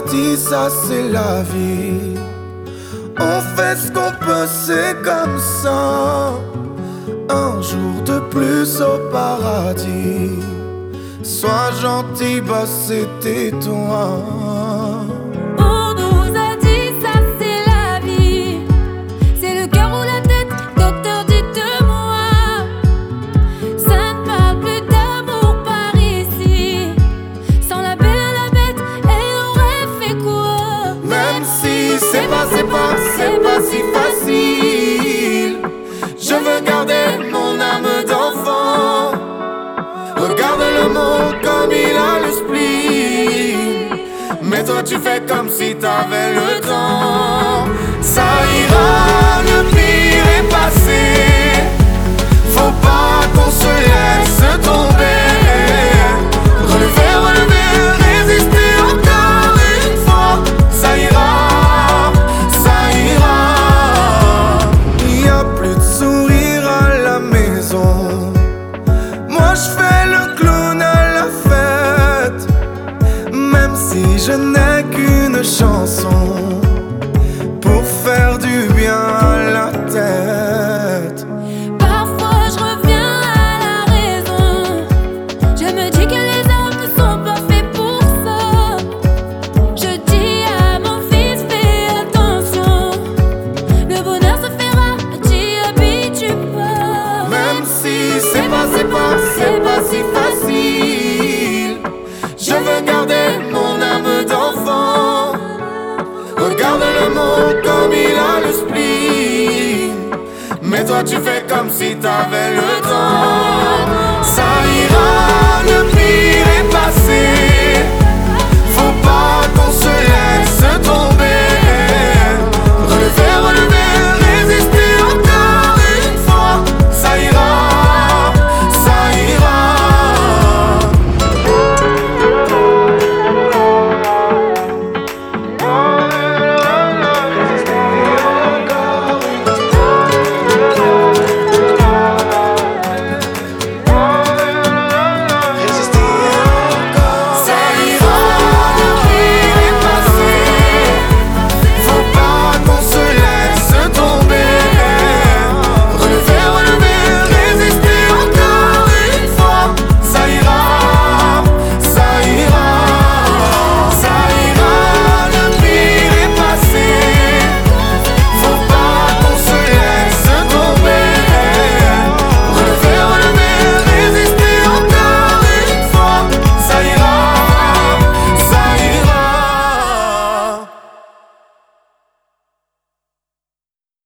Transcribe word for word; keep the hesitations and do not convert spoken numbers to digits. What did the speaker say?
dit ça c'est la vie. On fait ce qu'on peut, c'est comme ça. Un jour de plus au paradis. Sois gentil, bah c'était toi. On nous a dit ça c'est la vie. C'est le cœur ou la tête, docteur dites-moi. Ça ne parle plus d'amour par ici. Sans la belle à la bête, elle aurait fait quoi? Même si c'est pas, c'est pas, c'est pas si facile. Je veux garder mon âme d'enfant. Regarde le monde comme il a le spleen. Mais toi tu fais comme si t'avais le temps. Ça ira, le pire est passé. Faut pas qu'on se laisse tomber. Relever, relever, résister encore une fois. Ça ira, ça ira. Y a plus de sourire à la maison. Moi je fais le clown à la fête. Même si je n'ai qu'une chanson pour faire du bien à la tête. Parfois je reviens à la raison. Je me dis que les hommes ne sont pas faits pour ça. Je dis à mon fils fais attention. Le bonheur se fera, t'y habitues pas. Même si c'est pas, c'est pas, c'est pas si facile. Je veux garder mon âme d'enfant. Regarde le monde comme il a le spleen. Mais toi tu fais comme si t'avais le temps. Ça ira, le pire est passé. Faut pas